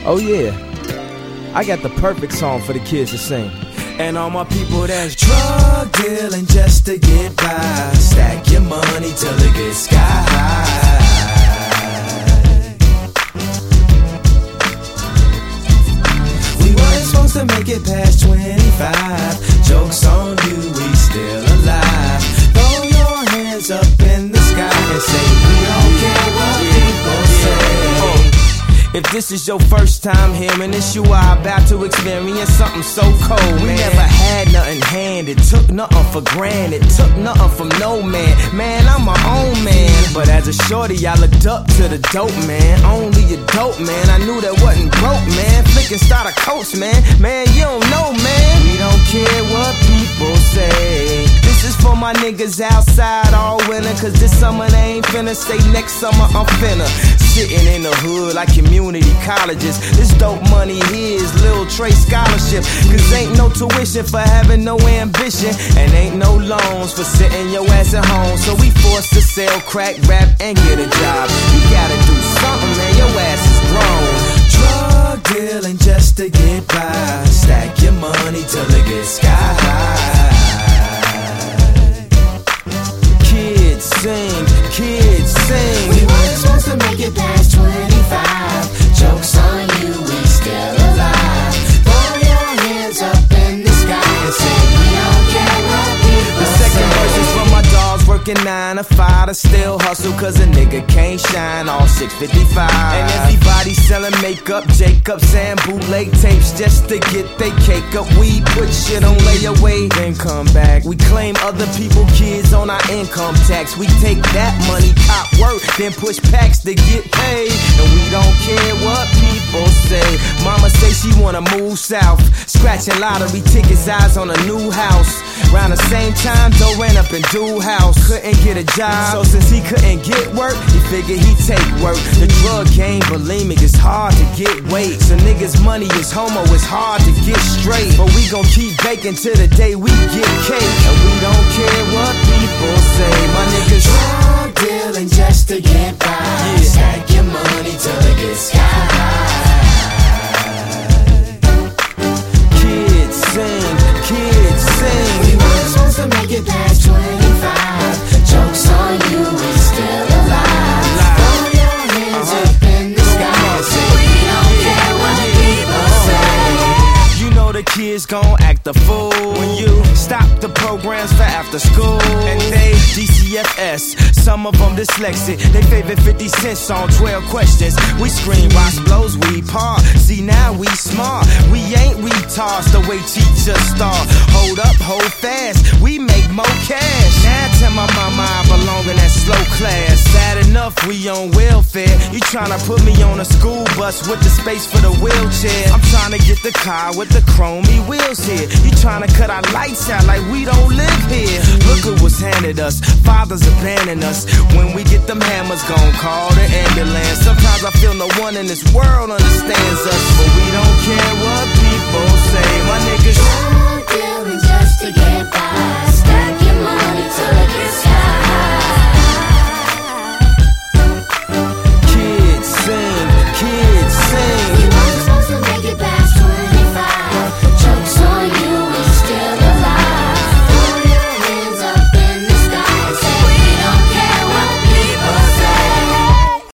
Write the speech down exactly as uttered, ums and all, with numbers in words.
Oh yeah, I got the perfect song for the kids to sing. And all my people that's drug dealing just to get by. Stack your money till it gets sky high. We weren't supposed to make it past twenty-five. Joke's on you, we still alive. Throw your hands up in the sky and say we don't care what people say. If this is your first time hearing this, you are about to experience something so cold, man. We never had nothing handed, took nothing for granted, took nothing from no man. Man, I'm my own man. But as a shorty, I looked up to the dope man. Only a dope man, I knew that wasn't broke, man. Flicking starter coats, man. Man, you don't know, man. We don't care what people say. This is for my niggas outside all winter, cause this summer they ain't finna. Say next summer I'm finna. Sitting in the hood like community colleges. This dope money here is Lil Trey scholarship. Cause ain't no tuition for having no ambition, and ain't no loans for sitting your ass at home. So we forced to sell crack, rap, and get a job. You gotta do something, man, your ass is grown. Drug dealing just to get by. Stack your money till it gets sky high. Kids sing, kids sing. We weren't supposed to make it past twenty-five. Joke's on you, we still alive. Throw your hands up in the sky and say we don't care what people The second say. verse is for my dogs working nine to five to still hustle, cause a nigga can't shine all six fifty-five. And everybody selling makeup, Jacobs and bootleg tapes just to get they cake up. We put shit on layaway, then come back. We claim other people kids on our income tax. We take that money, cop work, then push packs to get paid. And we don't care what people say. Mama say she wanna move south, scratching lottery tickets, eyes on a new house. Around the same time, Doe ran up in Dude house, couldn't get a job. So since he couldn't get work, he figured he'd take work. The drug game, bulimic, it's hard to get weight. So niggas' money is homo, it's hard to get straight. But we gon' keep baking till the day we get cake. And we don't care what people say. My niggas drug dealing just to get by. Yeah. Stack your money till it gets sky high. Kids sing, kids sing. We weren't supposed to make it past twenty-five. Joke's on you, we still alive. Throw your hands uh-huh. up in the sky and say we don't care what people say. You know the kids gon' act a fool when you stop the programs for after school. And they D C F S, some of them dyslexic. They favorite fifty cent song, twelve questions. We scream, watch blows, we part. See now we smart, we ain't retards the way teachers start. Hold up, hold fast, we make more cash. Now tell my mama I belong in that slow class. Sad enough, we on welfare. You tryna put me on a school bus with the space for the wheelchair. I'm tryna get the car with the chromey wheels here. You tryna cut our lights out like we don't live here. Look at what's handed us, fathers abandon us. When we get them hammers, gon' call the ambulance. Sometimes I feel no one in this world understands us, but we don't care what people say. My niggas drug dealing just to get by. Stack